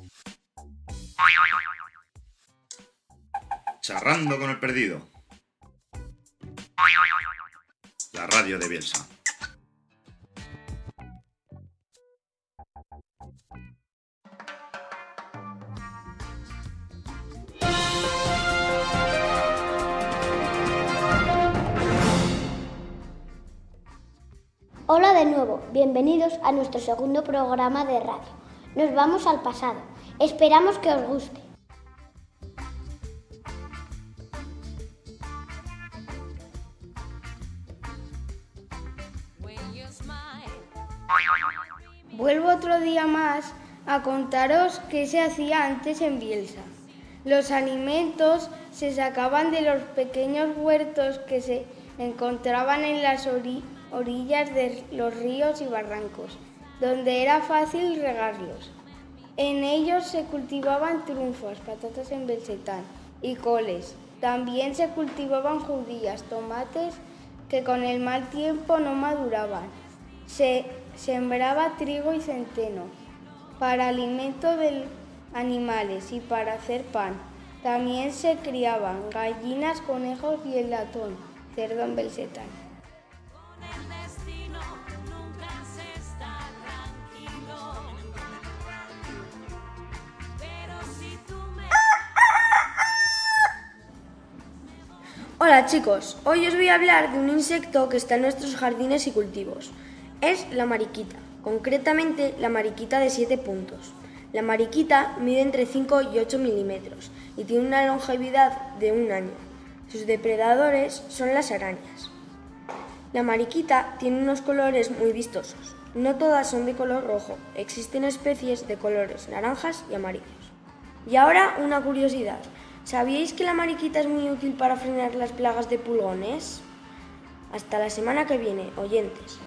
Charrando con el perdido. La radio de Bielsa. Hola de nuevo, bienvenidos a nuestro segundo programa de radio. Nos vamos al pasado. Esperamos que os guste. Vuelvo otro día más a contaros qué se hacía antes en Bielsa. Los alimentos se sacaban de los pequeños huertos que se encontraban en las orillas de los ríos y barrancos, donde era fácil regarlos. En ellos se cultivaban trufas, patatas en belsetán y coles. También se cultivaban judías, tomates que con el mal tiempo no maduraban. Se sembraba trigo y centeno para alimento de animales y para hacer pan. También se criaban gallinas, conejos y el latón, cerdo en belsetán. Hola chicos, hoy os voy a hablar de un insecto que está en nuestros jardines y cultivos. Es la mariquita, concretamente la mariquita de 7 puntos. La mariquita mide entre 5 y 8 milímetros y tiene una longevidad de 1 año. Sus depredadores son las arañas. La mariquita tiene unos colores muy vistosos. No todas son de color rojo, existen especies de colores naranjas y amarillos. Y ahora una curiosidad. ¿Sabíais que la mariquita es muy útil para frenar las plagas de pulgones? Hasta la semana que viene, oyentes.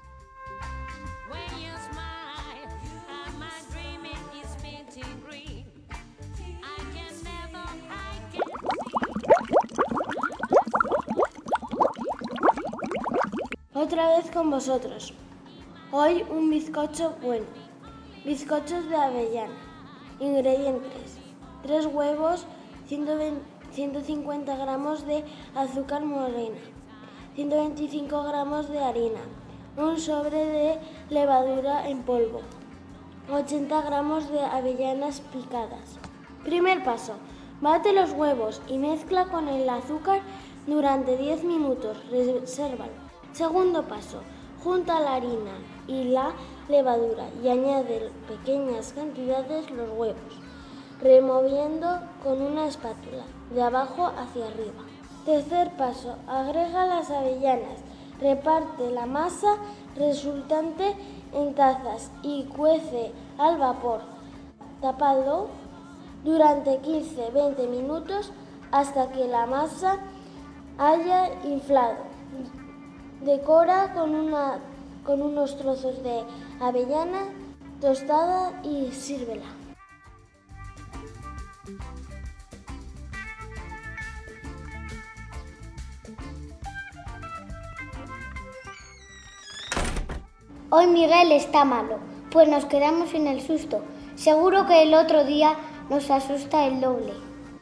Otra vez con vosotros. Hoy un bizcocho bueno. Bizcochos de avellana. Ingredientes: 3 huevos, 150 gramos de azúcar morena, 125 gramos de harina, un sobre de levadura en polvo, 80 gramos de avellanas picadas. Primer paso: bate los huevos y mezcla con el azúcar durante 10 minutos. Resérvalo. Segundo paso: junta la harina y la levadura y añade pequeñas cantidades los huevos, removiendo con una espátula de abajo hacia arriba. Tercer paso: agrega las avellanas, reparte la masa resultante en tazas y cuece al vapor. Tapado durante 15-20 minutos hasta que la masa haya inflado. Decora con unos trozos de avellana tostada y sírvela. Hoy Miguel está malo, pues nos quedamos sin el susto. Seguro que el otro día nos asusta el doble.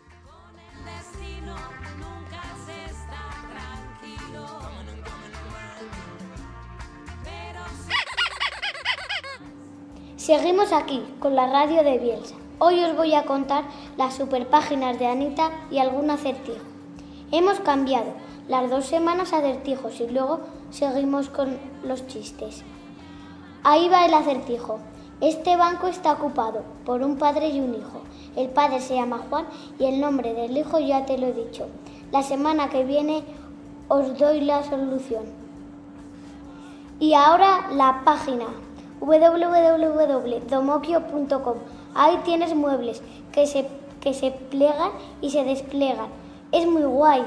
Seguimos aquí, con la radio de Bielsa. Hoy os voy a contar las superpáginas de Anita y algún acertijo. Hemos cambiado las 2 semanas acertijos y luego seguimos con los chistes. Ahí va el acertijo. Este banco está ocupado por un padre y un hijo. El padre se llama Juan y el nombre del hijo ya te lo he dicho. La semana que viene os doy la solución. Y ahora la página www.domoquio.com. Ahí tienes muebles que se plegan y se despliegan. Es muy guay.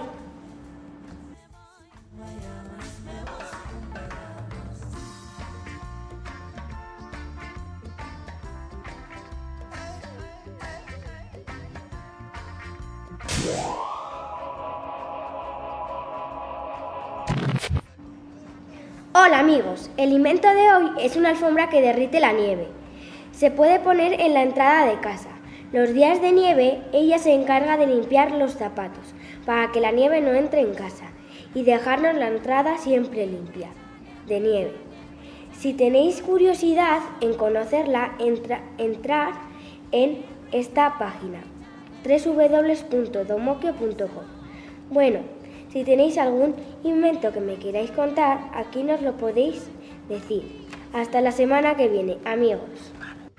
Hola amigos, el invento de hoy es una alfombra que derrite la nieve. Se puede poner en la entrada de casa. Los días de nieve, ella se encarga de limpiar los zapatos para que la nieve no entre en casa y dejarnos la entrada siempre limpia de nieve. Si tenéis curiosidad en conocerla, entrad en esta página www.domoquio.com. Bueno, si tenéis algún invento que me queráis contar, aquí nos lo podéis decir. Hasta la semana que viene, amigos.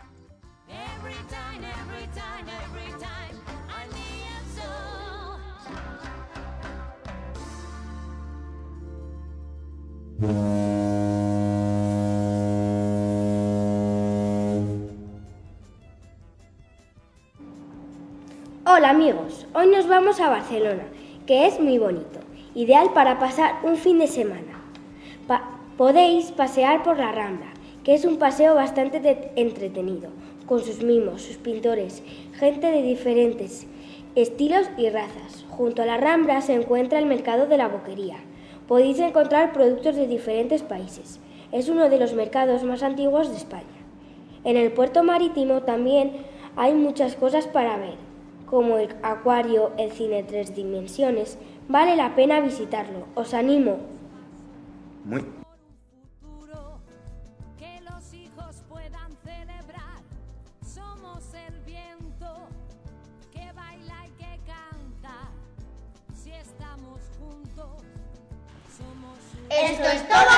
Hola amigos, hoy nos vamos a Barcelona, que es muy bonito, ideal para pasar un fin de semana. Podéis pasear por la Rambla, que es un paseo bastante entretenido, con sus mimos, sus pintores, gente de diferentes estilos y razas. Junto a la Rambla se encuentra el mercado de la Boquería. Podéis encontrar productos de diferentes países. Es uno de los mercados más antiguos de España. En el puerto marítimo también hay muchas cosas para ver, como el acuario, el cine 3 dimensiones. Vale la pena visitarlo. Os animo. Muy. Que los hijos puedan celebrar. Somos el viento que baila y que canta. Si estamos juntos, somos. Esto es todo